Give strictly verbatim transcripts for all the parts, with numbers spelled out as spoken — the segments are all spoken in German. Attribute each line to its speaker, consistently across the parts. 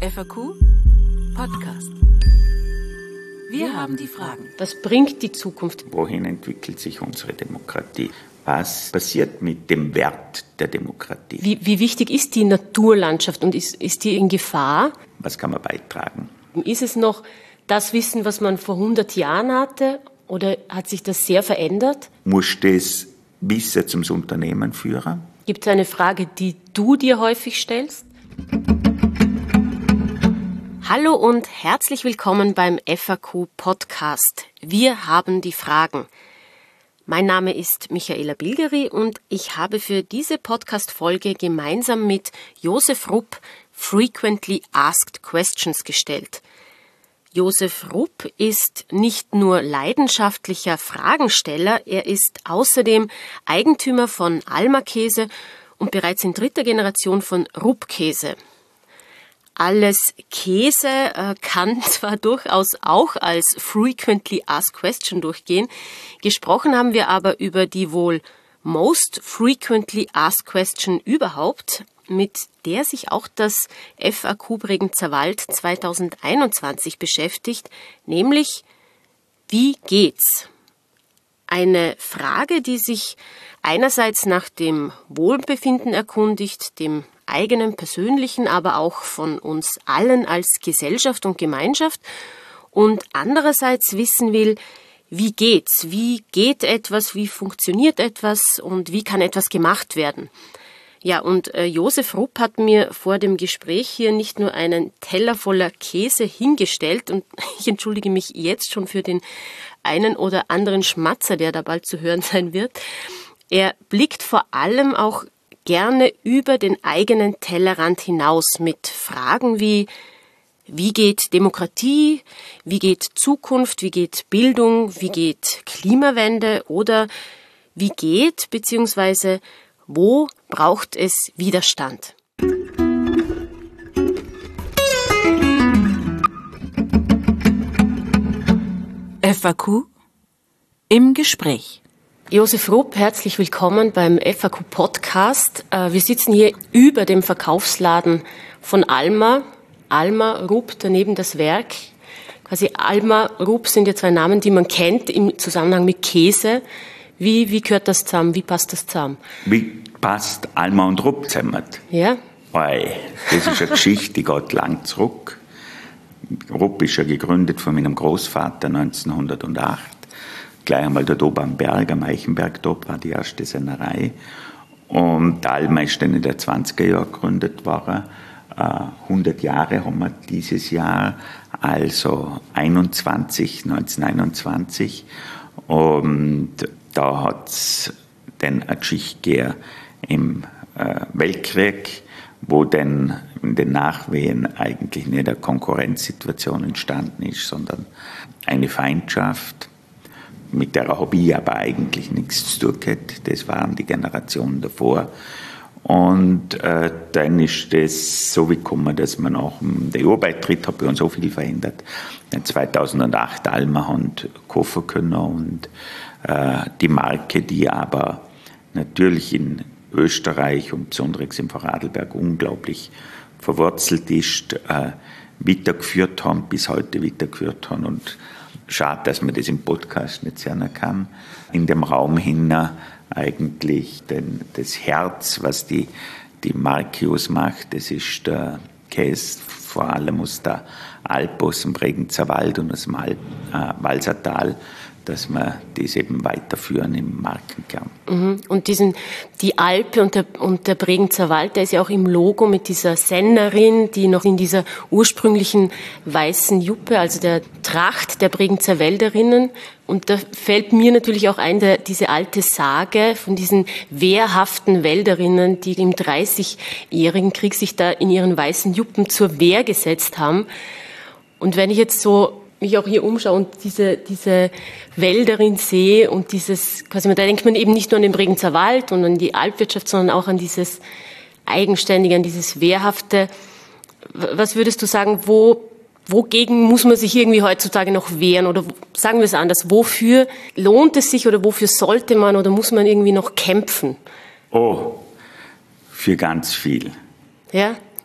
Speaker 1: F A Q Podcast. Wir haben die Fragen.
Speaker 2: Was bringt die Zukunft?
Speaker 3: Wohin entwickelt sich unsere Demokratie? Was passiert mit dem Wert der Demokratie?
Speaker 2: Wie, wie wichtig ist die Naturlandschaft und ist, ist die in Gefahr?
Speaker 3: Was kann man beitragen?
Speaker 2: Ist es noch das Wissen, was man vor hundert Jahren hatte, oder hat sich das sehr verändert?
Speaker 3: Muss das Wissen zum Unternehmen führen?
Speaker 2: Gibt es eine Frage, die du dir häufig stellst? Hallo und herzlich willkommen beim F A Q Podcast. Wir haben die Fragen. Mein Name ist Michaela Bilgeri und ich habe für diese Podcast-Folge gemeinsam mit Josef Rupp Frequently Asked Questions gestellt. Josef Rupp ist nicht nur leidenschaftlicher Fragensteller, er ist außerdem Eigentümer von Alma Käse und bereits in dritter Generation von Rupp Käse. Alles Käse äh, kann zwar durchaus auch als Frequently Asked Question durchgehen. Gesprochen haben wir aber über die wohl Most Frequently Asked Question überhaupt, mit der sich auch das F A Q Bregenzer Wald zweitausendeinundzwanzig beschäftigt, nämlich: Wie geht's? Eine Frage, die sich einerseits nach dem Wohlbefinden erkundigt, dem eigenen persönlichen, aber auch von uns allen als Gesellschaft und Gemeinschaft, und andererseits wissen will, wie geht's? Wie geht etwas? Wie funktioniert etwas? Und wie kann etwas gemacht werden? Ja, und äh, Josef Rupp hat mir vor dem Gespräch hier nicht nur einen Teller voller Käse hingestellt, und ich entschuldige mich jetzt schon für den einen oder anderen Schmatzer, der da bald zu hören sein wird. Er blickt vor allem auch gerne über den eigenen Tellerrand hinaus mit Fragen wie: Wie geht Demokratie? Wie geht Zukunft? Wie geht Bildung? Wie geht Klimawende? Oder wie geht bzw. wo braucht es Widerstand?
Speaker 1: F A Q im Gespräch.
Speaker 2: Josef Rupp, herzlich willkommen beim F A Q Podcast. Wir sitzen hier über dem Verkaufsladen von Alma. Alma, Rupp, daneben das Werk. Quasi Alma, Rupp sind ja zwei Namen, die man kennt im Zusammenhang mit Käse. Wie, wie gehört das zusammen? Wie passt das zusammen?
Speaker 3: Wie passt Alma und Rupp zusammen?
Speaker 2: Ja.
Speaker 3: Weil das ist eine Geschichte, die geht lang zurück. Rupp ist ja gegründet von meinem Großvater neunzehnhundertacht. Gleich einmal dort oben am Berg, am Eichenberg, dort war die erste Sennerei. Und Alma ist dann in den zwanziger Jahren gegründet worden. hundert Jahre haben wir dieses Jahr, also einundzwanzig, neunzehnhunderteinundzwanzig. Und da hat es dann eine Geschichte gegeben im äh, Weltkrieg, wo dann in den Nachwehen eigentlich nicht eine Konkurrenzsituation entstanden ist, sondern eine Feindschaft. Mit der habe ich aber eigentlich nichts zu tun gehabt. Das waren die Generationen davor. Und äh, dann ist das so gekommen, dass man nach dem E U-Beitritt hat bei uns so viel verändert. zweitausendacht Alma haben kaufen können und äh, die Marke, die aber natürlich in Österreich und besonders im Vorarlberg unglaublich verwurzelt ist, äh, weitergeführt haben, bis heute weitergeführt haben. Und schade, dass man das im Podcast nicht sehen kann. In dem Raum hin eigentlich denn das Herz, was die, die Marke ausmacht, das ist der Käse, vor allem aus der Alp, aus dem Bregenzer Wald und aus dem Alp, äh, Walsertal, dass wir das eben weiterführen im Markenkern.
Speaker 2: Mhm. Und diesen, die Alpe und der, und der Bregenzer Wald, der ist ja auch im Logo mit dieser Sennerin, die noch in dieser ursprünglichen weißen Juppe, also der Tracht der Bregenzer Wälderinnen. Und da fällt mir natürlich auch ein, der, diese alte Sage von diesen wehrhaften Wälderinnen, die im dreißigjährigen Krieg sich da in ihren weißen Juppen zur Wehr gesetzt haben. Und wenn ich jetzt so mich auch hier umschaue und diese, diese Wälderin sehe und dieses, quasi, da denkt man eben nicht nur an den Bregenzer Wald und an die Alpwirtschaft, sondern auch an dieses Eigenständige, an dieses Wehrhafte. Was würdest du sagen, wo, wogegen muss man sich irgendwie heutzutage noch wehren? Oder sagen wir es anders, wofür lohnt es sich oder wofür sollte man oder muss man irgendwie noch kämpfen?
Speaker 3: Oh, für ganz viel.
Speaker 2: Ja?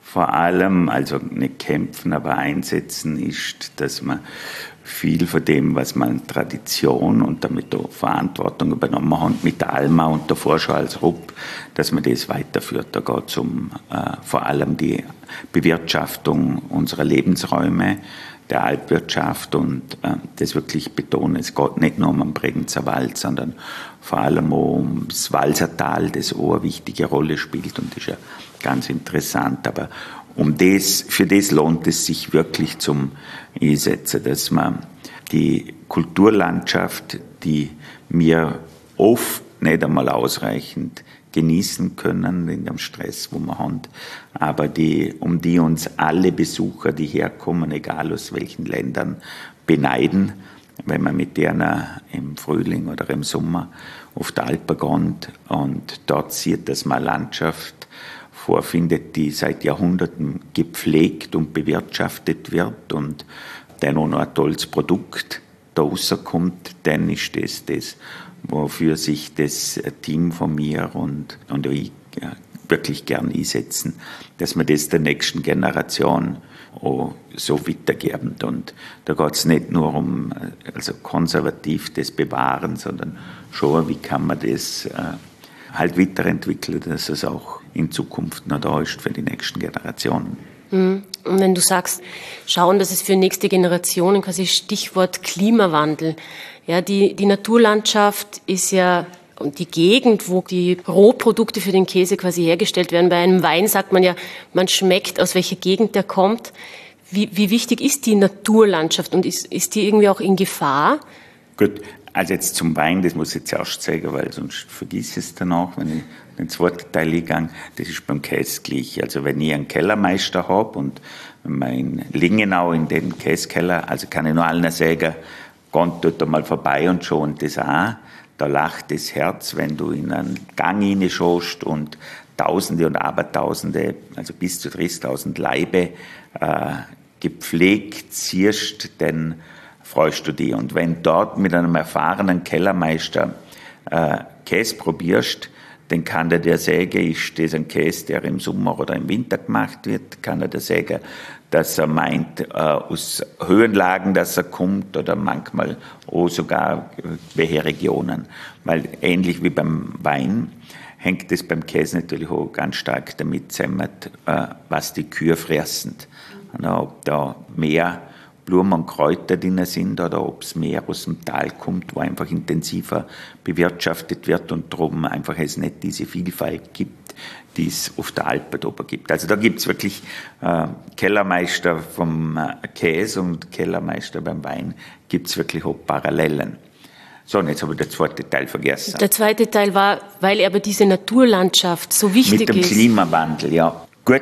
Speaker 3: vor allem, also nicht kämpfen, aber einsetzen, ist, dass man viel von dem, was man an Tradition und damit auch Verantwortung übernommen hat, mit der Alma und der Vorschau als Rupp, dass man das weiterführt. Da geht es um äh, vor allem die Bewirtschaftung unserer Lebensräume, der Alpwirtschaft und äh, das wirklich betonen. Es geht nicht nur um den Bregenzer Wald, sondern vor allem auch ums Walsertal, das auch eine wichtige Rolle spielt und das ist ja ganz interessant. Aber um das, für das lohnt es sich wirklich zum Einsetzen, dass man die Kulturlandschaft, die wir oft nicht einmal ausreichend genießen können in dem Stress, wo wir haben, aber die, um die uns alle Besucher, die herkommen, egal aus welchen Ländern, beneiden, wenn man mit denen im Frühling oder im Sommer auf die Alpen geht und dort sieht, dass man Landschaft vorfindet, die seit Jahrhunderten gepflegt und bewirtschaftet wird und dann auch noch ein tolles Produkt da rauskommt, dann ist das das, wofür sich das Team von mir und, und ich ja, wirklich gern einsetzen, dass wir das der nächsten Generation auch so weitergeben. Und da geht es nicht nur um also konservativ das Bewahren, sondern schon, wie kann man das äh, halt weiterentwickeln, dass es auch in Zukunft noch da ist für die nächsten Generationen.
Speaker 2: Und wenn du sagst, schauen, dass es für nächste Generationen, quasi Stichwort Klimawandel, ja, die, die Naturlandschaft ist ja die Gegend, wo die Rohprodukte für den Käse quasi hergestellt werden. Bei einem Wein sagt man ja, man schmeckt, aus welcher Gegend der kommt. Wie, wie wichtig ist die Naturlandschaft und ist, ist die irgendwie auch in Gefahr?
Speaker 3: Gut, also jetzt zum Wein, das muss ich jetzt erst sagen, weil sonst vergiss ich es danach, wenn ich den zweiten Teil eingehe. Das ist beim Käse gleich. Also wenn ich einen Kellermeister habe und mein Lingenau in den Käsekeller, also kann ich nur allen sagen, geht dort mal vorbei und schon das an. Da lacht das Herz, wenn du in einen Gang reinschaust und Tausende und Abertausende, also bis zu dreißigtausend Laibe äh, gepflegt siehst, dann freust du dich. Und wenn dort mit einem erfahrenen Kellermeister äh, Käse probierst, dann kann der dir sagen, ist das ein Käse, der im Sommer oder im Winter gemacht wird, kann er dir sagen, dass er meint, äh, aus Höhenlagen, dass er kommt, oder manchmal auch sogar welche Regionen. Weil ähnlich wie beim Wein hängt es beim Käse natürlich auch ganz stark damit zusammen, äh, was die Kühe fressen. Und ob da mehr Blumen und Kräuter drin sind oder ob es mehr aus dem Tal kommt, wo einfach intensiver bewirtschaftet wird und darum einfach es nicht diese Vielfalt gibt, die es auf der Alpe oben gibt. Also da gibt es wirklich äh, Kellermeister vom äh, Käse und Kellermeister beim Wein, gibt es wirklich auch Parallelen. So, und jetzt habe ich den zweiten Teil vergessen.
Speaker 2: Der zweite Teil war, weil aber diese Naturlandschaft so wichtig ist.
Speaker 3: Mit dem ist. Klimawandel, ja. Gut,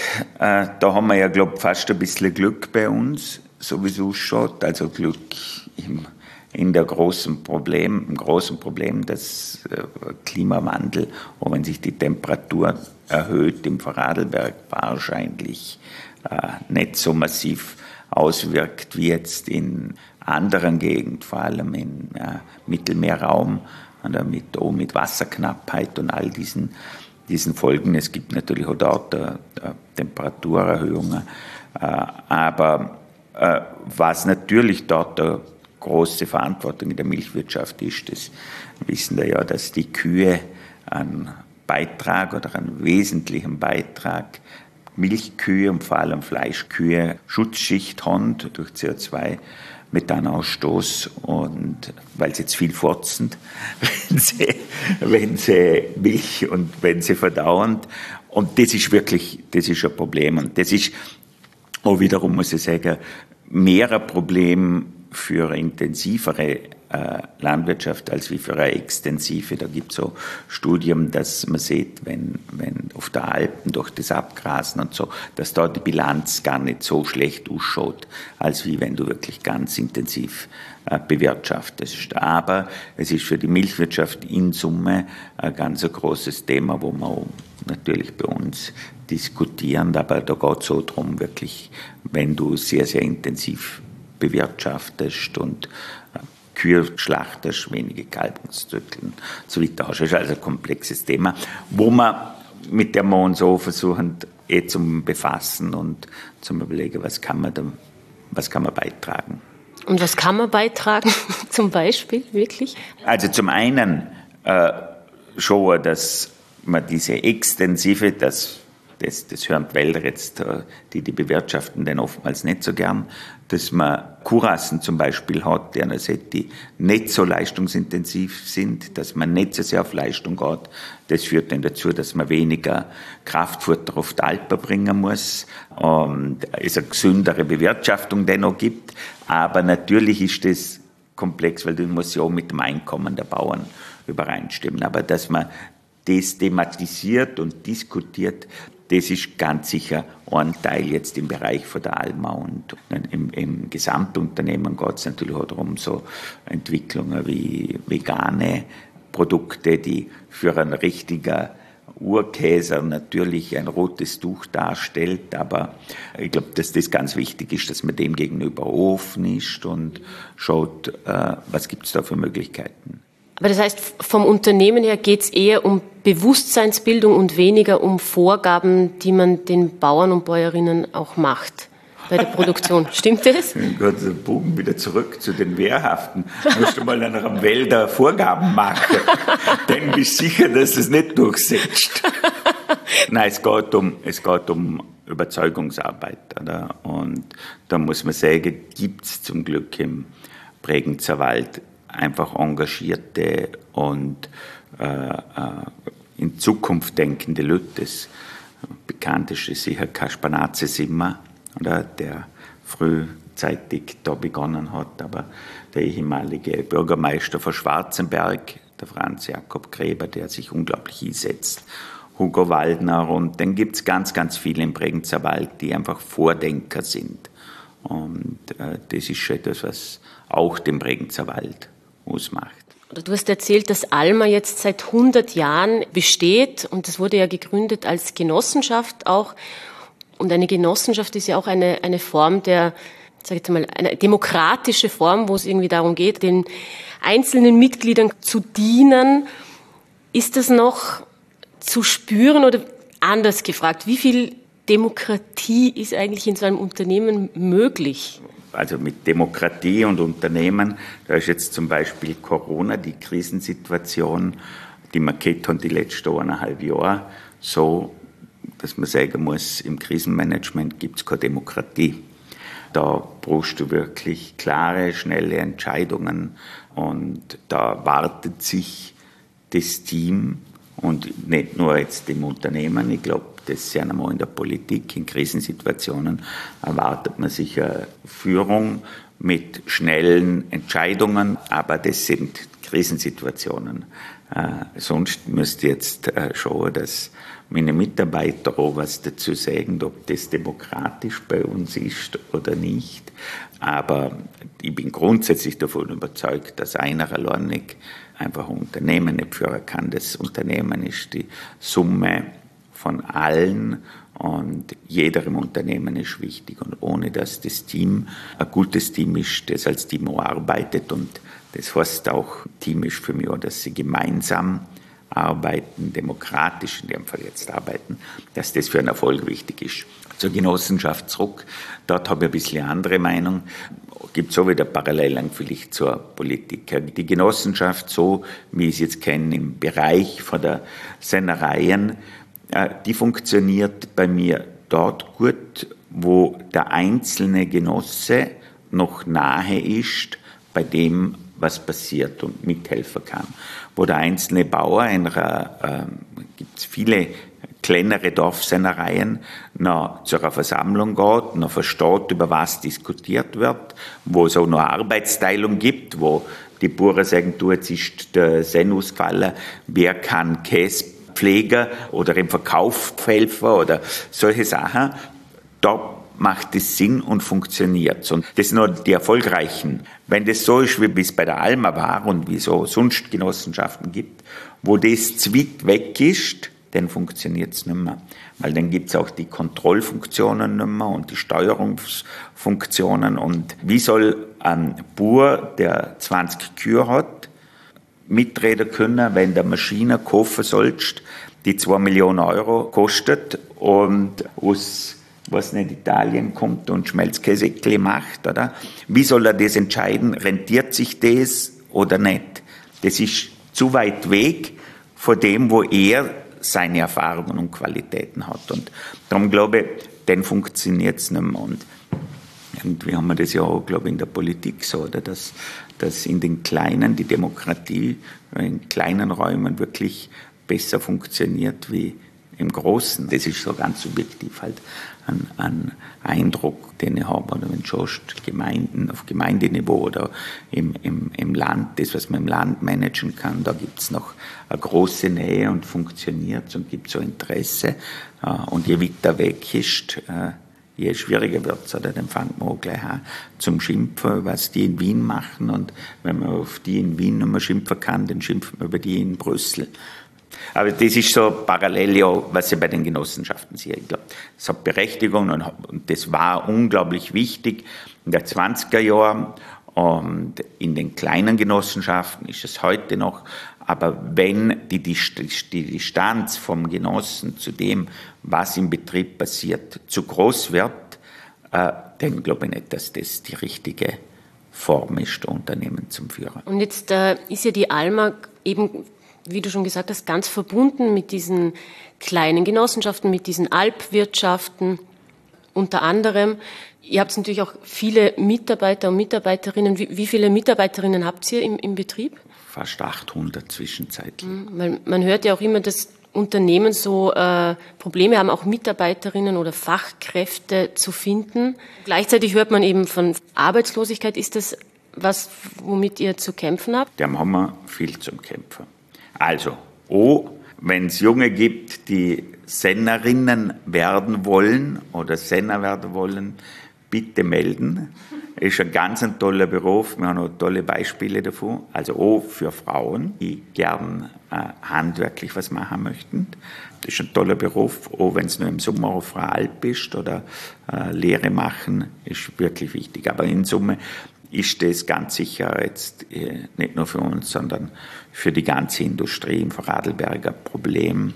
Speaker 3: äh, da haben wir ja, glaube ich, fast ein bisschen Glück bei uns, so wie es ausschaut. Also Glück im, in der großen Problem, im großen Problem des äh, Klimawandel, auch wenn sich die Temperatur erhöht im Vorarlberg, wahrscheinlich äh, nicht so massiv auswirkt wie jetzt in anderen Gegenden, vor allem im äh, Mittelmeerraum, oder mit, auch mit Wasserknappheit und all diesen, diesen Folgen. Es gibt natürlich auch dort äh, Temperaturerhöhungen, äh, aber äh, was natürlich dort eine große Verantwortung in der Milchwirtschaft ist, das wissen wir ja, dass die Kühe einen Beitrag oder einen wesentlichen Beitrag, Milchkühe und vor allem Fleischkühe, Schutzschicht haben durch C O zwei Methanausstoß und weil sie jetzt viel furzen, wenn sie, wenn sie Milch und wenn sie verdauen. Und das ist wirklich, das ist ein Problem. Und das ist auch wiederum, muss ich sagen, mehr ein Problem für eine intensivere äh, Landwirtschaft als wie für eine extensive. Da gibt es so Studien, dass man sieht, wenn, wenn auf der Alpen durch das Abgrasen und so, dass da die Bilanz gar nicht so schlecht ausschaut, als wie wenn du wirklich ganz intensiv äh, bewirtschaftest. Aber es ist für die Milchwirtschaft in Summe ein ganz ein großes Thema, wo man natürlich bei uns diskutieren, aber da geht es so darum, wirklich, wenn du sehr, sehr intensiv bewirtschaftest und äh, Kühe schlachtest, wenige Kalbungszyklen und so weiter hast. Das ist also ein komplexes Thema, wo man mit der wir uns auch versuchen, eh zum Befassen und zum Überlegen, was kann man da, was kann man beitragen.
Speaker 2: Und was kann man beitragen, zum Beispiel, wirklich?
Speaker 3: Also zum einen äh, schon, dass man diese extensive, das, das, das hören die Wälder jetzt, die die bewirtschaften, denn oftmals nicht so gern, dass man Kurassen zum Beispiel hat, die nicht so leistungsintensiv sind, dass man nicht so sehr auf Leistung geht. Das führt dann dazu, dass man weniger Kraftfutter auf die Alpen bringen muss und es eine gesündere Bewirtschaftung dennoch gibt. Aber natürlich ist das komplex, weil das muss ja auch mit dem Einkommen der Bauern übereinstimmen. Aber dass man das thematisiert und diskutiert, das ist ganz sicher ein Teil jetzt im Bereich von der Alma. Und im, im Gesamtunternehmen geht es natürlich auch darum, so Entwicklungen wie vegane Produkte, die für einen richtigen Urkäser natürlich ein rotes Tuch darstellt. Aber ich glaube, dass das ganz wichtig ist, dass man dem gegenüber offen ist und schaut, äh, was gibt es da für Möglichkeiten.
Speaker 2: Aber das heißt, vom Unternehmen her geht es eher um Bewusstseinsbildung und weniger um Vorgaben, die man den Bauern und Bäuerinnen auch macht bei der Produktion. Stimmt das?
Speaker 3: Gott, der Bogen wieder zurück zu den Wehrhaften. Du musst mal an einem Wälder Vorgaben machen. Dann bist du sicher, dass du es nicht durchsetzt. Nein, es geht um, es geht um Überzeugungsarbeit. Oder? Und da muss man sagen, gibt es zum Glück im Bregenzer Wald einfach engagierte und äh, äh, in Zukunft denkende Leute. Das bekannteste ist sicher Kaspar Natzes-Simmer, oder, der frühzeitig da begonnen hat, aber der ehemalige Bürgermeister von Schwarzenberg, der Franz Jakob Gräber, der sich unglaublich einsetzt, Hugo Waldner, und dann gibt es ganz, ganz viele im Bregenzer Wald, die einfach Vordenker sind. Und äh, das ist schon etwas, was auch den Bregenzer Wald ausmacht.
Speaker 2: Du hast erzählt, dass Alma jetzt seit hundert Jahren besteht und das wurde ja gegründet als Genossenschaft auch. Und eine Genossenschaft ist ja auch eine, eine Form der, sag ich mal, eine demokratische Form, wo es irgendwie darum geht, den einzelnen Mitgliedern zu dienen. Ist das noch zu spüren oder anders gefragt, wie viel Demokratie ist eigentlich in so einem Unternehmen möglich?
Speaker 3: Also mit Demokratie und Unternehmen, da ist jetzt zum Beispiel Corona, die Krisensituation, die wir gehabt haben die letzten eineinhalb Jahre, so, dass man sagen muss, im Krisenmanagement gibt es keine Demokratie. Da brauchst du wirklich klare, schnelle Entscheidungen und da wartet sich das Team und nicht nur jetzt im Unternehmen, ich glaube, das ist ja einmal in der Politik, in Krisensituationen erwartet man sich eine Führung mit schnellen Entscheidungen, aber das sind Krisensituationen. Äh, sonst müsste jetzt äh, schauen, dass meine Mitarbeiter auch was dazu sagen, ob das demokratisch bei uns ist oder nicht. Aber ich bin grundsätzlich davon überzeugt, dass einer allein nicht einfach ein Unternehmen nicht führen kann. Das Unternehmen ist die Summe von allen und jeder im Unternehmen ist wichtig. Und ohne dass das Team ein gutes Team ist, das als Team auch arbeitet, und das heißt auch, Team ist für mich auch, dass sie gemeinsam arbeiten, demokratisch in dem Fall jetzt arbeiten, dass das für einen Erfolg wichtig ist. Zur Genossenschaft zurück, dort habe ich ein bisschen eine andere Meinung. Gibt es auch wieder Parallelen vielleicht zur Politik. Die Genossenschaft, so wie ich es jetzt kenne, im Bereich von der Sennereien, die funktioniert bei mir dort gut, wo der einzelne Genosse noch nahe ist bei dem, was passiert und mithelfen kann. Wo der einzelne Bauer, in einer, äh, gibt es viele kleinere Dorfsennereien, noch zu einer Versammlung geht, noch versteht, über was diskutiert wird, wo es auch noch eine Arbeitsteilung gibt, wo die Bauern sagen, du, jetzt ist der Senn ausgefallen, wer kann Käse Pfleger oder im Verkauf helfen oder solche Sachen, da macht es Sinn und funktioniert. Und das sind nur die erfolgreichen. Wenn das so ist, wie es bei der Alma war und wie es so sonst Genossenschaften gibt, wo das zu weit weg ist, dann funktioniert es nicht mehr. Weil dann gibt es auch die Kontrollfunktionen nicht mehr und die Steuerungsfunktionen. Und wie soll ein Bauer, der zwanzig Kühe hat, mitreden können, wenn du eine Maschine kaufen sollst, die zwei Millionen Euro kostet und aus, was nicht, Italien kommt und Schmelzkäse macht, oder? Wie soll er das entscheiden? Rentiert sich das oder nicht? Das ist zu weit weg von dem, wo er seine Erfahrungen und Qualitäten hat. Und darum glaube ich, dann funktioniert es nicht mehr. Und irgendwie haben wir das ja auch, glaube ich, in der Politik so, oder? Dass, dass in den kleinen, die Demokratie in kleinen Räumen wirklich besser funktioniert wie im Großen. Das ist so ganz subjektiv halt ein, ein Eindruck, den ich habe. Oder wenn du schaust, Gemeinden auf Gemeindeniveau oder im, im, im Land, das, was man im Land managen kann, da gibt es noch eine große Nähe und funktioniert und gibt so Interesse. Und je weiter weg ist, je schwieriger wird es, oder? Dann fängt man auch gleich an zum Schimpfen, was die in Wien machen. Und wenn man auf die in Wien nicht mehr schimpfen kann, dann schimpft man über die in Brüssel. Aber das ist so parallel, ja, was ich bei den Genossenschaften sehe. Ich glaube, das hat Berechtigung und, und das war unglaublich wichtig in den zwanziger Jahren. Und in den kleinen Genossenschaften ist es heute noch. Aber wenn die, die, die Distanz vom Genossen zu dem, was im Betrieb passiert, zu groß wird, äh, dann glaube ich nicht, dass das die richtige Form ist, Unternehmen zum Führen.
Speaker 2: Und jetzt äh, ist ja die Alma eben, wie du schon gesagt hast, ganz verbunden mit diesen kleinen Genossenschaften, mit diesen Alpwirtschaften unter anderem. Ihr habt natürlich auch viele Mitarbeiter und Mitarbeiterinnen. Wie, wie viele Mitarbeiterinnen habt ihr im, im Betrieb?
Speaker 3: Fast achthundert zwischenzeitlich.
Speaker 2: Weil man hört ja auch immer, dass Unternehmen so äh, Probleme haben, auch Mitarbeiterinnen oder Fachkräfte zu finden. Gleichzeitig hört man eben von Arbeitslosigkeit. Ist das was, womit ihr zu kämpfen habt?
Speaker 3: Da haben wir viel zum Kämpfen. Also, oh, wenn es Junge gibt, die Sennerinnen werden wollen oder Senner werden wollen, bitte melden. Ist ein ganz ein toller Beruf. Wir haben auch tolle Beispiele davon. Also auch für Frauen, die gern äh, handwerklich was machen möchten. Das ist ein toller Beruf. Auch wenn es nur im Sommer auf einer Alp ist oder äh, Lehre machen, ist wirklich wichtig. Aber in Summe ist das ganz sicher jetzt äh, nicht nur für uns, sondern für die ganze Industrie im Vorarlberger Problem,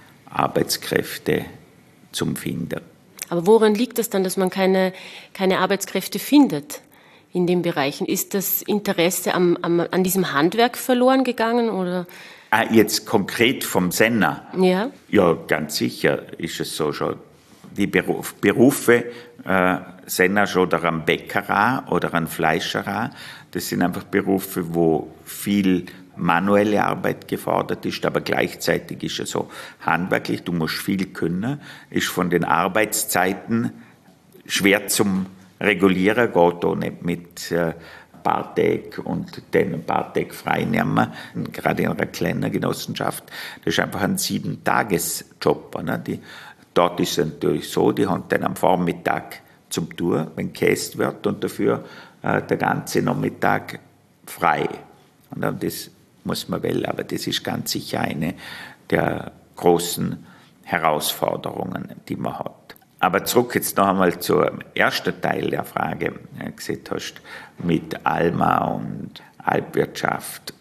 Speaker 3: Arbeitskräfte zum Finden.
Speaker 2: Aber woran liegt es dann, dass man keine, keine Arbeitskräfte findet in den Bereichen? Ist das Interesse am, am, an diesem Handwerk verloren gegangen? Oder?
Speaker 3: Ah, jetzt konkret vom Senner?
Speaker 2: Ja.
Speaker 3: Ja, ganz sicher ist es so schon. Die Beruf, Berufe, äh, Senner schon oder ein Bäckerer oder ein Fleischerer, das sind einfach Berufe, wo viel manuelle Arbeit gefordert ist, aber gleichzeitig ist es so handwerklich, du musst viel können, ist von den Arbeitszeiten schwer zum Regulieren, geht auch nicht mit äh, paar Tage und den ein paar Tage frei nehmen, gerade in einer kleinen Genossenschaft, das ist einfach ein Sieben-Tages-Job. Ne? Die, dort ist es natürlich so, die haben dann am Vormittag zum Tour, wenn gekäst wird und dafür äh, der ganze Nachmittag frei. Und dann das muss man wählen, aber das ist ganz sicher eine der großen Herausforderungen, die man hat. Aber zurück jetzt noch einmal zum ersten Teil der Frage, wie du gesagt hast, mit Alma und Alpwirtschaft.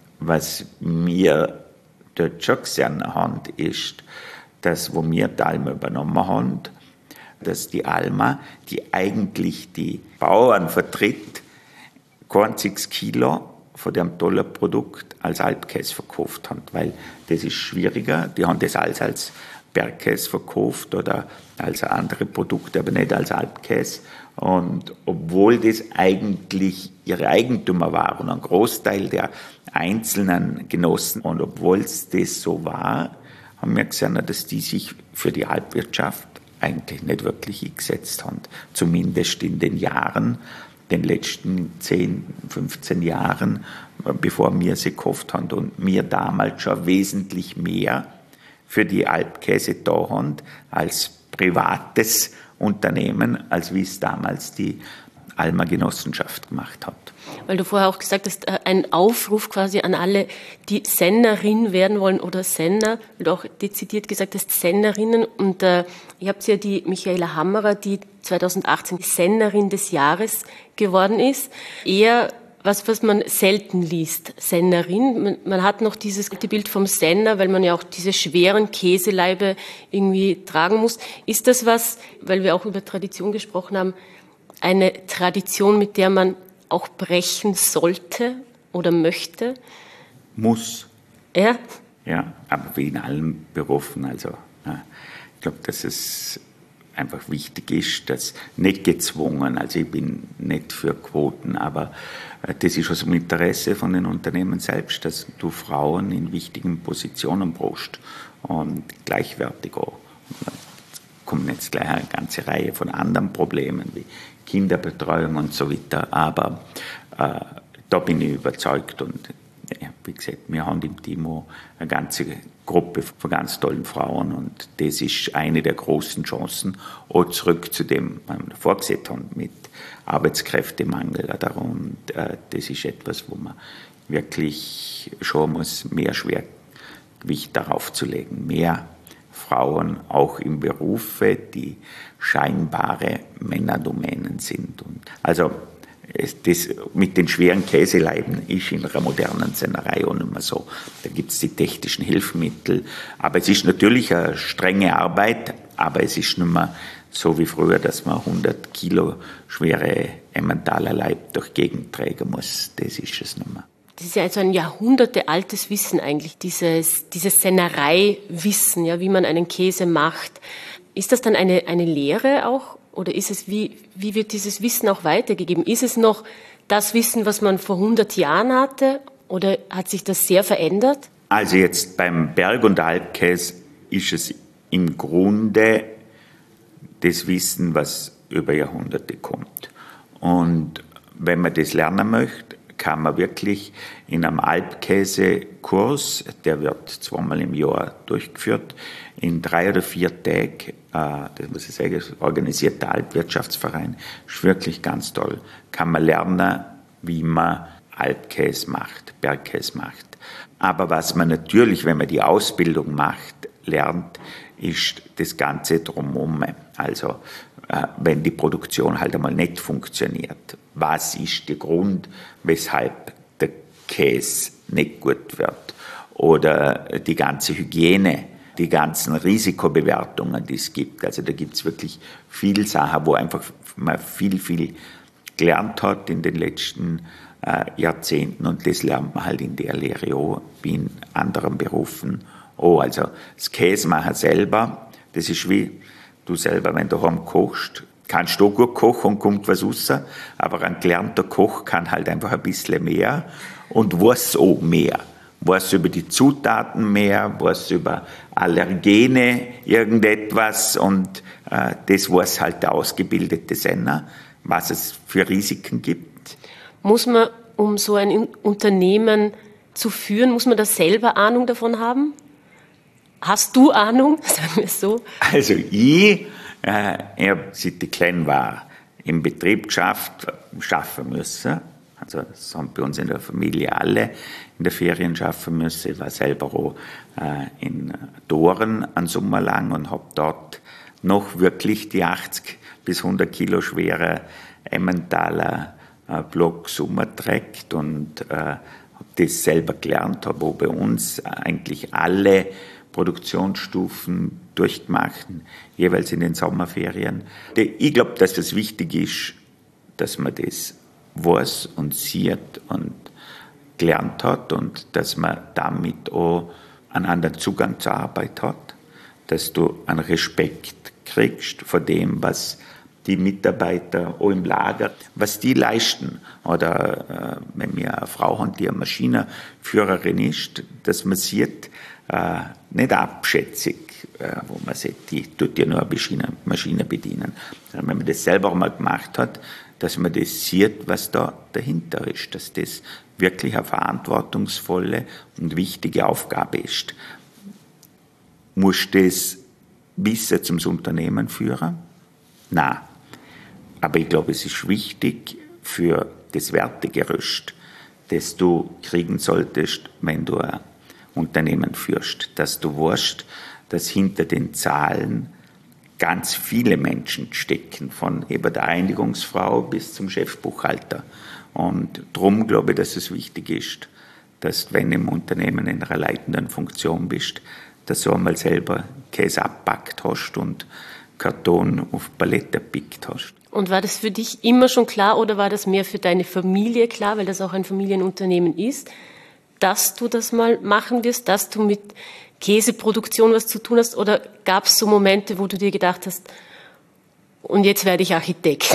Speaker 3: Was wir dort schon gesehen haben, ist, dass, wo wir die Alma übernommen haben, dass die Alma, die eigentlich die Bauern vertritt, kein einziges Kilo von dem tollen Produkt als Alpkäse verkauft haben, weil das ist schwieriger. Die haben das alles als Bergkäse verkauft oder als andere Produkte, aber nicht als Alpkäse. Und obwohl das eigentlich ihre Eigentümer waren, ein Großteil der einzelnen Genossen, und obwohl es das so war, haben wir gesehen, dass die sich für die Alpwirtschaft eigentlich nicht wirklich eingesetzt haben. Zumindest in den Jahren, den letzten zehn, fünfzehn Jahren, bevor wir sie gekauft haben und wir damals schon wesentlich mehr für die Alpkäse da haben als privates Unternehmen, als wie es damals die Alma Genossenschaft gemacht hat.
Speaker 2: Weil du vorher auch gesagt hast, ein Aufruf quasi an alle, die Sennerin werden wollen oder Senner, weil du auch dezidiert gesagt hast, Sennerinnen. Und äh, ihr habt ja die Michaela Hammerer, die zweitausendachtzehn die Sennerin des Jahres geworden ist. Eher was, was man selten liest, Sennerin. Man, man hat noch dieses Bild vom Senner, weil man ja auch diese schweren Käselaibe irgendwie tragen muss. Ist das was, weil wir auch über Tradition gesprochen haben, eine Tradition, mit der man auch brechen sollte oder möchte?
Speaker 3: Muss.
Speaker 2: Ja?
Speaker 3: Ja, aber wie in allen Berufen. Also, ja, ich glaube, dass es einfach wichtig ist, dass nicht gezwungen, also ich bin nicht für Quoten, aber das ist aus dem Interesse von den Unternehmen selbst, dass du Frauen in wichtigen Positionen brauchst und gleichwertig auch. Da kommt jetzt gleich eine ganze Reihe von anderen Problemen wie Kinderbetreuung und so weiter, aber äh, da bin ich überzeugt und ja, wie gesagt, wir haben im Team auch eine ganze Gruppe von ganz tollen Frauen und das ist eine der großen Chancen, auch zurück zu dem, was wir davor gesagt haben, mit Arbeitskräftemangel. Und äh, das ist etwas, wo man wirklich schauen muss, mehr Schwergewicht darauf zu legen, mehr Frauen auch in Berufe, die scheinbare Männerdomänen sind. Und also das mit den schweren Käseleiben ist in einer modernen Sennerei auch nicht mehr so. Da gibt es die technischen Hilfsmittel. Aber es ist natürlich eine strenge Arbeit, aber es ist nicht mehr so wie früher, dass man hundert Kilo schwere Emmentaler Leib durch Gegend tragen muss. Das ist es nicht mehr.
Speaker 2: Das ist ja also ein jahrhundertealtes Wissen eigentlich, dieses, dieses Sennereiwissen, ja, wie man einen Käse macht. Ist das dann eine, eine Lehre auch? Oder ist es, wie, wie wird dieses Wissen auch weitergegeben? Ist es noch das Wissen, was man vor hundert Jahren hatte? Oder hat sich das sehr verändert?
Speaker 3: Also jetzt beim Berg- und Alpkäse ist es im Grunde das Wissen, was über Jahrhunderte kommt. Und wenn man das lernen möchte, kann man wirklich in einem Alpkäse-Kurs, der wird zweimal im Jahr durchgeführt, in drei oder vier Tagen, äh, das muss ich sagen, organisiert der Alpwirtschaftsverein, ist wirklich ganz toll, kann man lernen, wie man Alpkäse macht, Bergkäse macht. Aber was man natürlich, wenn man die Ausbildung macht, lernt, ist das Ganze drumherum. Also äh, wenn die Produktion halt einmal nicht funktioniert, was ist der Grund, weshalb der Käse nicht gut wird? Oder die ganze Hygiene, die ganzen Risikobewertungen, die es gibt. Also da gibt es wirklich viele Sachen, wo einfach man viel, viel gelernt hat in den letzten äh, Jahrzehnten und das lernt man halt in der Lehre auch, wie in anderen Berufen. Oh, also das Käsemachen selber, das ist wie du selber, wenn du daheim kochst, kannst du gut kochen und kommt was raus, aber ein gelernter Koch kann halt einfach ein bisschen mehr und weiß auch mehr. Weiß über die Zutaten mehr, weiß über Allergene irgendetwas und äh, das weiß halt der ausgebildete Senner, was es für Risiken gibt.
Speaker 2: Muss man, um so ein Unternehmen zu führen, muss man da selber Ahnung davon haben? Hast du Ahnung, sagen wir es so?
Speaker 3: Also ich, äh, ich habe, seit ich klein war, im Betrieb geschafft, schaffen müssen. Also das haben bei uns in der Familie alle in der Ferien schaffen müssen. Ich war selber auch äh, in Doren einen Sommer lang und habe dort noch wirklich die achtzig bis hundert Kilo schwere Emmentaler äh, Block Sommer trägt und äh, habe das selber gelernt, habe auch bei uns eigentlich alle Produktionsstufen durchgemacht, jeweils in den Sommerferien. Ich glaube, dass das wichtig ist, dass man das weiß und sieht und gelernt hat und dass man damit auch einen anderen Zugang zur Arbeit hat, dass du einen Respekt kriegst vor dem, was die Mitarbeiter auch im Lager, was die leisten. Oder äh, wenn wir eine Frau haben, die eine Maschinenführerin ist, dass man sieht, äh, nicht abschätzig, äh, wo man sieht, die tut ja nur eine Maschine, Maschine bedienen. Sondern wenn man das selber mal gemacht hat, dass man das sieht, was da dahinter ist, dass das wirklich eine verantwortungsvolle und wichtige Aufgabe ist. Muss das Wissen zum Unternehmen führen? Nein. Aber ich glaube, es ist wichtig für das Wertegerüst, das du kriegen solltest, wenn du ein Unternehmen führst, dass du weißt, dass hinter den Zahlen ganz viele Menschen stecken, von eben der Reinigungsfrau bis zum Chefbuchhalter. Und darum glaube ich, dass es wichtig ist, dass du, wenn du im Unternehmen in einer leitenden Funktion bist, dass du einmal selber Käse abpackt hast und Karton auf Palette gepickt hast.
Speaker 2: Und war das für dich immer schon klar oder war das mehr für deine Familie klar, weil das auch ein Familienunternehmen ist, dass du das mal machen wirst, dass du mit Käseproduktion was zu tun hast? Oder gab es so Momente, wo du dir gedacht hast, und jetzt werde ich Architekt?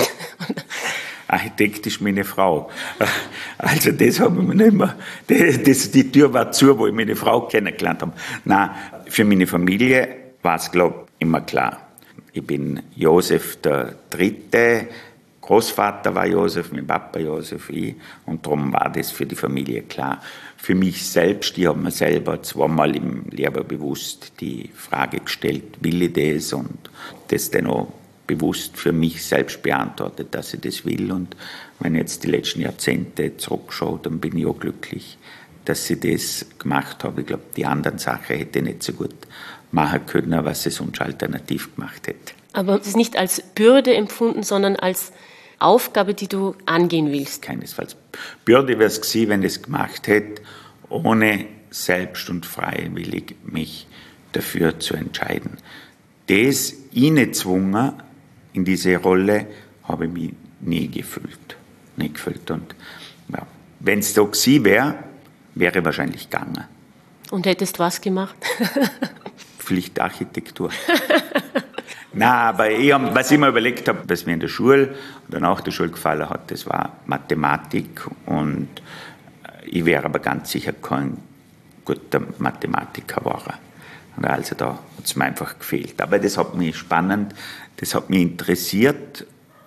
Speaker 3: Architekt ist meine Frau. Also das habe ich mir nicht mehr, das, das, die Tür war zu, wo ich meine Frau kennengelernt habe. Nein, für meine Familie war es, glaube ich, immer klar. Ich bin Josef der Dritte, Großvater war Josef, mein Papa Josef, ich, und darum war das für die Familie klar. Für mich selbst, ich habe mir selber zweimal im Leben bewusst die Frage gestellt, will ich das, und das dann auch bewusst für mich selbst beantwortet, dass ich das will. Und wenn ich jetzt die letzten Jahrzehnte zurückschaue, dann bin ich auch glücklich, dass ich das gemacht habe. Ich glaube, die anderen Sachen hätte ich nicht so gut machen können, was ich sonst alternativ gemacht hätte.
Speaker 2: Aber es ist nicht als Bürde empfunden, sondern als Aufgabe, die du angehen willst?
Speaker 3: Keinesfalls. Bürde wäre es gewesen, wenn ich es gemacht hätte, ohne selbst und freiwillig mich dafür zu entscheiden. Das hineingezwungen in diese Rolle habe ich mich nie gefühlt. Nie gefühlt. Und ja, wenn es so gewesen wäre, wäre ich gegangen.
Speaker 2: Und hättest was gemacht?
Speaker 3: Pflichtarchitektur. Nein, aber ich, was ich mir überlegt habe, was mir in der Schule und dann auch der Schule gefallen hat, das war Mathematik, und ich wäre aber ganz sicher kein guter Mathematiker geworden. Also da hat es mir einfach gefehlt. Aber das hat mich spannend, das hat mich interessiert,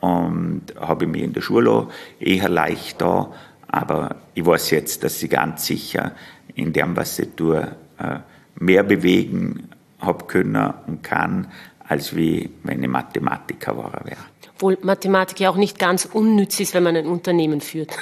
Speaker 3: und habe ich mich in der Schule auch eher leicht da. Aber ich weiß jetzt, dass ich ganz sicher in dem, was ich tue, mehr bewegen habe können und kann, als wie wenn ich Mathematiker geworden wäre.
Speaker 2: Obwohl Mathematik ja auch nicht ganz unnütz ist, wenn man ein Unternehmen führt.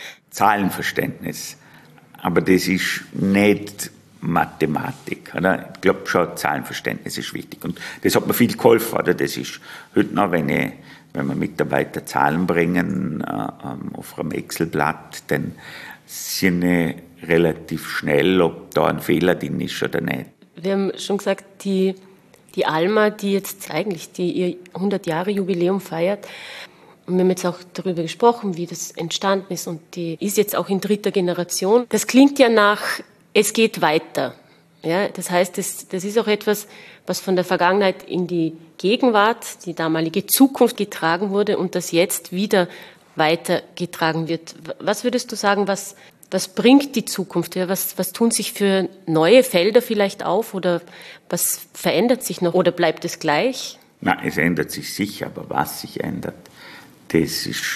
Speaker 3: Zahlenverständnis. Aber das ist nicht Mathematik. Oder? Ich glaube schon, Zahlenverständnis ist wichtig. Und das hat mir viel geholfen. Oder? Das ist heute noch, wenn, ich, wenn wir Mitarbeiter Zahlen bringen äh, auf einem Excel-Blatt, dann sind ich relativ schnell, ob da ein Fehler drin ist oder nicht.
Speaker 2: Wir haben schon gesagt, die, die Alma, die jetzt eigentlich die ihr hundert Jahre Jubiläum feiert, und wir haben jetzt auch darüber gesprochen, wie das entstanden ist, und die ist jetzt auch in dritter Generation. Das klingt ja nach, es geht weiter. Ja, das heißt, das, das ist auch etwas, was von der Vergangenheit in die Gegenwart, die damalige Zukunft getragen wurde und das jetzt wieder weitergetragen wird. Was würdest du sagen, was, was bringt die Zukunft? Ja, was, was tun sich für neue Felder vielleicht auf, oder was verändert sich noch, oder bleibt es gleich?
Speaker 3: Nein, es ändert sich sicher, aber was sich ändert, das ist,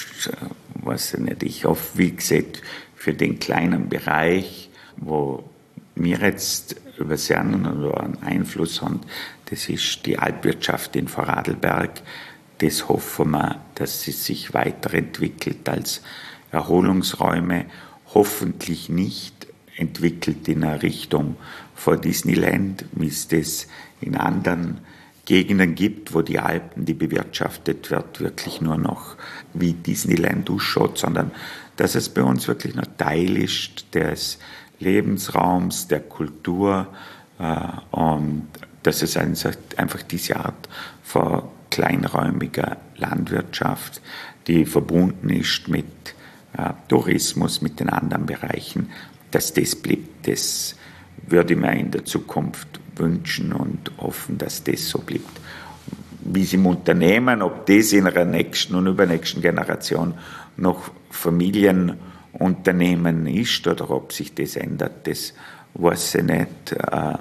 Speaker 3: weiß ich nicht, ich hoffe, wie gesagt, für den kleinen Bereich, wo wir jetzt über Cernen oder einen Einfluss haben, das ist die Alpwirtschaft in Vorarlberg. Das hoffen wir, dass sie sich weiterentwickelt als Erholungsräume, hoffentlich nicht entwickelt in eine Richtung von Disneyland, wie es das in anderen Gegenden gibt, wo die Alpen, die bewirtschaftet wird, wirklich nur noch wie Disneyland ausschaut, sondern dass es bei uns wirklich noch Teil ist des Lebensraums, der Kultur, äh, und dass es einfach diese Art von kleinräumiger Landwirtschaft, die verbunden ist mit äh, Tourismus, mit den anderen Bereichen, dass das bleibt. Das würde ich mir in der Zukunft wünschen und hoffen, dass das so bleibt. Wie es im Unternehmen, ob das in einer nächsten und übernächsten Generation noch Familienunternehmen ist oder ob sich das ändert, das weiß ich nicht.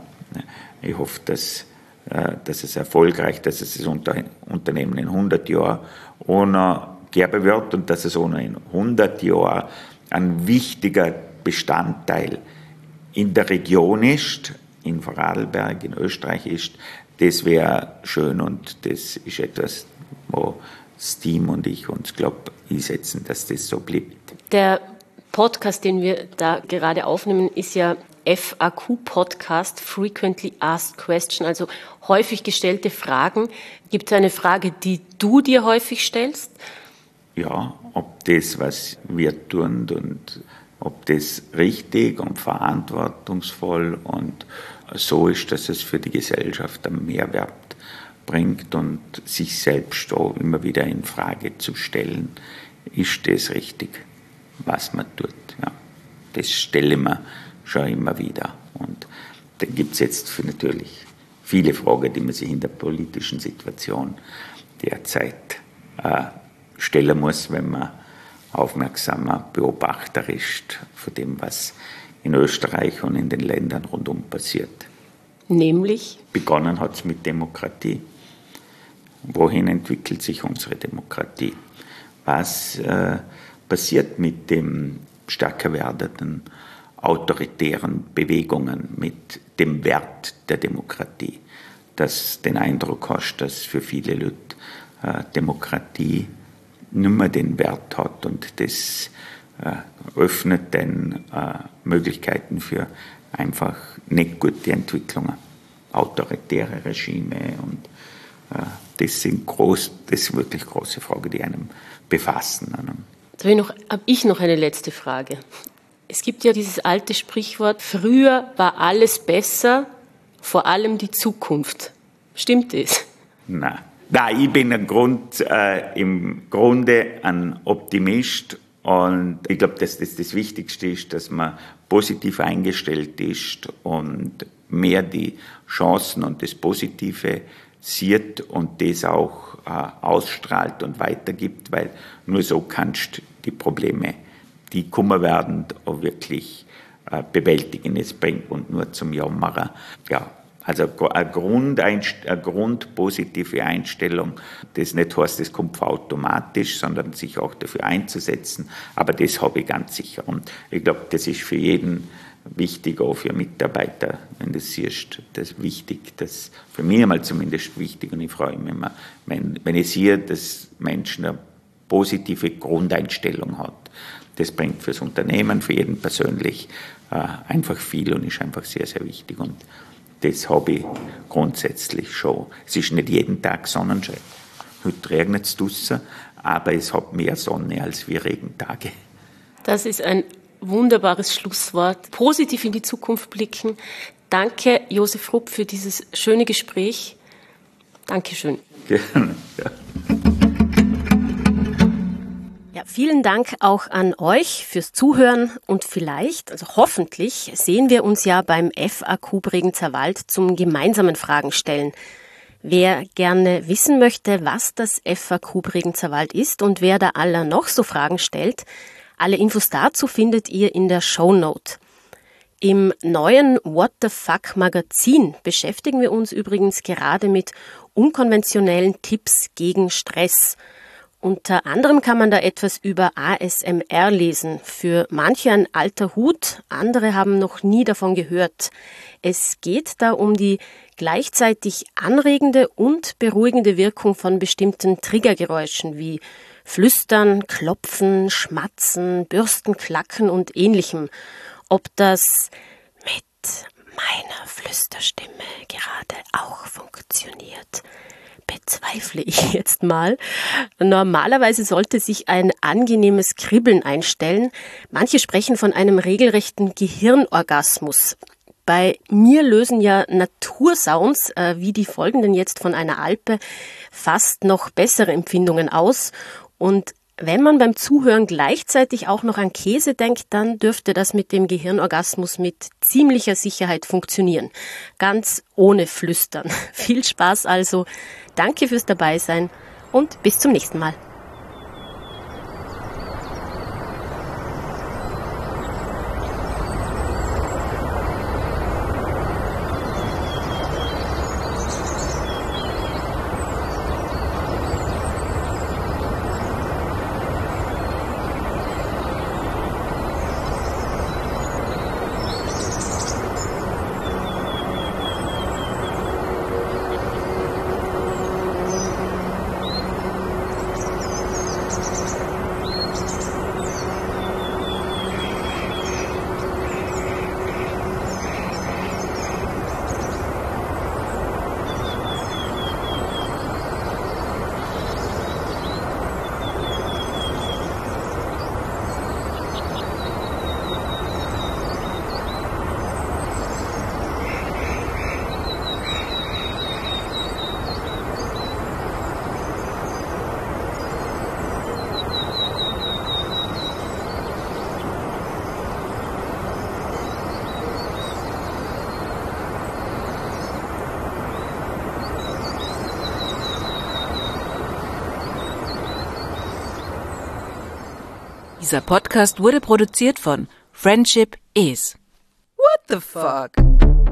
Speaker 3: Ich hoffe, dass, dass es erfolgreich, dass es das Unternehmen in hundert Jahren ohne geben wird und dass es ohne in hundert Jahren ein wichtiger Bestandteil in der Region ist, in Vorarlberg, in Österreich ist. Das wäre schön, und das ist etwas, wo das Team und ich uns, glaube ich, einsetzen, dass das so bleibt.
Speaker 2: Der Podcast, den wir da gerade aufnehmen, ist ja F A Q-Podcast, Frequently Asked Question, also häufig gestellte Fragen. Gibt es eine Frage, die du dir häufig stellst?
Speaker 3: Ja, ob das, was wir tun und ob das richtig und verantwortungsvoll und so ist, dass es für die Gesellschaft einen Mehrwert bringt und sich selbst auch immer wieder in Frage zu stellen, ist das richtig, was man tut. Ja, das stelle man schon immer wieder. Und da gibt es jetzt für natürlich viele Fragen, die man sich in der politischen Situation derzeit äh, stellen muss, wenn man aufmerksamer Beobachter ist von dem, was in Österreich und in den Ländern rundum passiert.
Speaker 2: Nämlich?
Speaker 3: Begonnen hat es mit Demokratie. Wohin entwickelt sich unsere Demokratie? Was äh, passiert mit den stärker werdenden autoritären Bewegungen, mit dem Wert der Demokratie? Dass den Eindruck hast, dass für viele Leute äh, Demokratie nicht mehr den Wert hat und das äh, öffnet dann äh, Möglichkeiten für einfach nicht gute Entwicklungen, autoritäre Regime und äh, das sind groß, das sind wirklich große Fragen, die einem befassen.
Speaker 2: Jetzt habe ich noch, habe ich noch eine letzte Frage. Es gibt ja dieses alte Sprichwort, früher war alles besser, vor allem die Zukunft. Stimmt das?
Speaker 3: Nein. Nein, ich bin ein Grund, äh, im Grunde ein Optimist und ich glaube, dass das das Wichtigste ist, dass man positiv eingestellt ist und mehr die Chancen und das Positive sieht und das auch äh, ausstrahlt und weitergibt, weil nur so kannst du die Probleme, die kommen werden, auch wirklich äh, bewältigen. Es bringt uns nur zum Jammern. Ja, also eine, Grundeinst- eine grundpositive Einstellung, das nicht heißt, das kommt automatisch, sondern sich auch dafür einzusetzen. Aber das habe ich ganz sicher. Und ich glaube, das ist für jeden wichtig, auch für Mitarbeiter, wenn du siehst, das ist wichtig, das für mich einmal zumindest wichtig und ich freue mich immer, wenn, wenn ich sehe, dass Menschen eine positive Grundeinstellung hat. Das bringt fürs Unternehmen, für jeden persönlich äh, einfach viel und ist einfach sehr, sehr wichtig und das habe ich grundsätzlich schon. Es ist nicht jeden Tag Sonnenschein. Heute regnet es draussen, aber es hat mehr Sonne als wir Regentage.
Speaker 2: Das ist ein wunderbares Schlusswort. Positiv in die Zukunft blicken. Danke, Josef Rupp, für dieses schöne Gespräch. Dankeschön.
Speaker 3: Gerne, ja.
Speaker 2: Ja, vielen Dank auch an euch fürs Zuhören und vielleicht, also hoffentlich, sehen wir uns ja beim F A Q Bregenzer Wald zum gemeinsamen Fragen stellen. Wer gerne wissen möchte, was das F A Q Bregenzer Wald ist und wer da aller noch so Fragen stellt, alle Infos dazu findet ihr in der Shownote. Im neuen What the Fuck Magazin beschäftigen wir uns übrigens gerade mit unkonventionellen Tipps gegen Stress. Unter anderem kann man da etwas über A S M R lesen. Für manche ein alter Hut, andere haben noch nie davon gehört. Es geht da um die gleichzeitig anregende und beruhigende Wirkung von bestimmten Triggergeräuschen wie Flüstern, Klopfen, Schmatzen, Bürstenklacken und Ähnlichem. Ob das mit meiner Flüsterstimme gerade auch funktioniert, bezweifle ich jetzt mal. Normalerweise sollte sich ein angenehmes Kribbeln einstellen. Manche sprechen von einem regelrechten Gehirnorgasmus. Bei mir lösen ja Natursounds, äh, wie die folgenden jetzt von einer Alpe, fast noch bessere Empfindungen aus. Und wenn man beim Zuhören gleichzeitig auch noch an Käse denkt, dann dürfte das mit dem Gehirnorgasmus mit ziemlicher Sicherheit funktionieren. Ganz ohne Flüstern. Viel Spaß also. Danke fürs Dabeisein und bis zum nächsten Mal.
Speaker 1: Dieser Podcast wurde produziert von Friendship Is.
Speaker 4: What the fuck?